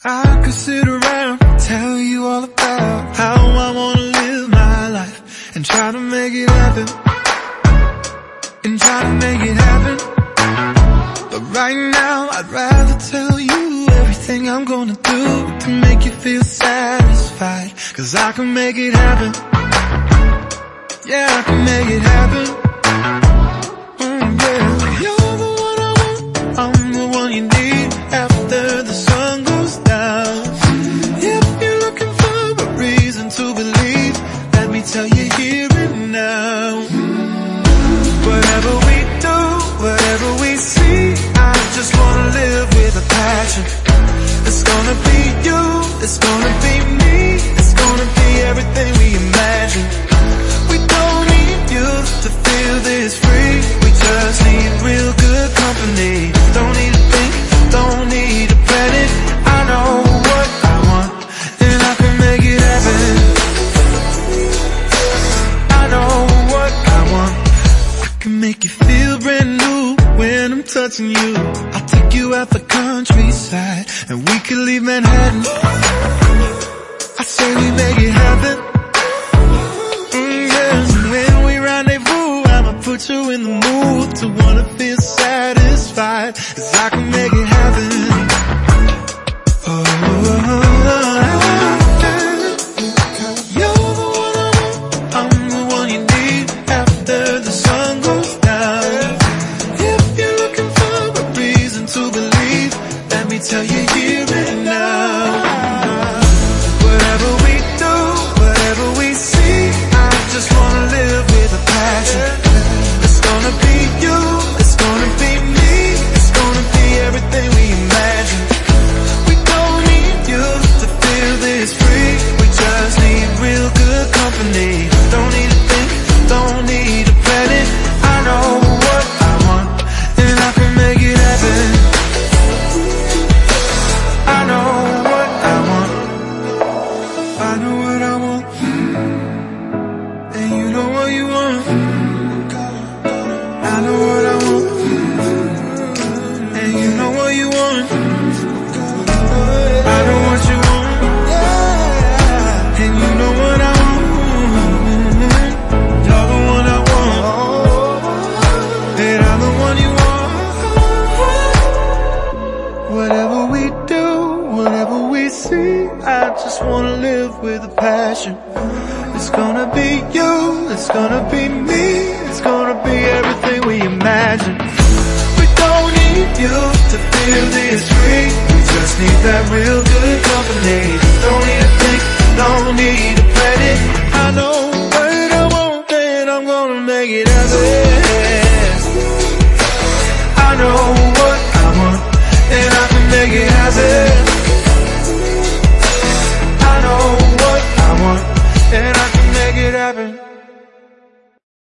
I could sit around and tell you all about how I wanna live my life and try to make it happen, But right now I'd rather tell you everything I'm gonna do to make you feel satisfied. 'Cause I can make it happen. Yeah, I can make it happen. Yeah. You're the one I want, I'm the one you need after the sun goes down. If you're looking for a reason to believe, let me tell you here and now. Whatever we do, whatever we see, I just wanna live with a passion. It's gonna be you, it's gonna be me, it's gonna be everything we imagine. We don't need you to feel this free, we just need real good company. Don't need to think, don't need to plan it. I know what I want, and I can make it happen. I know what I want, I can make you feel brand new when I'm touching you. I'll take you out the countryside, and we could leave Manhattan. I say we make it happen. When we rendezvous, I'ma put you in the mood to wanna feel satisfied. 'Cause I can make it happen. You're the one I want, I'm the one you need after the sun goes down. If you're looking for a reason to believe, let me tell you here and now. Whatever we do, whatever we see, I just wanna live with a passion. It's gonna be you, it's gonna be me, it's gonna be everything we imagine. We don't need you to feel this free, we just need real good company. Don't need to think, don't need to plan it. I know what I want, and I can make it happen. I know what I want, I know what I want, and you know what you want. I know what I want, and you know what you want. I know what you want, and you know what I want. You're the one I want, and I'm the one you want. Whatever we do, whatever we see, I just wanna live with a passion. It's gonna be you, it's gonna be me, it's gonna be everything we imagine. We don't need you to feel this free, we just need that real good company. Don't need to think, don't need to plan it.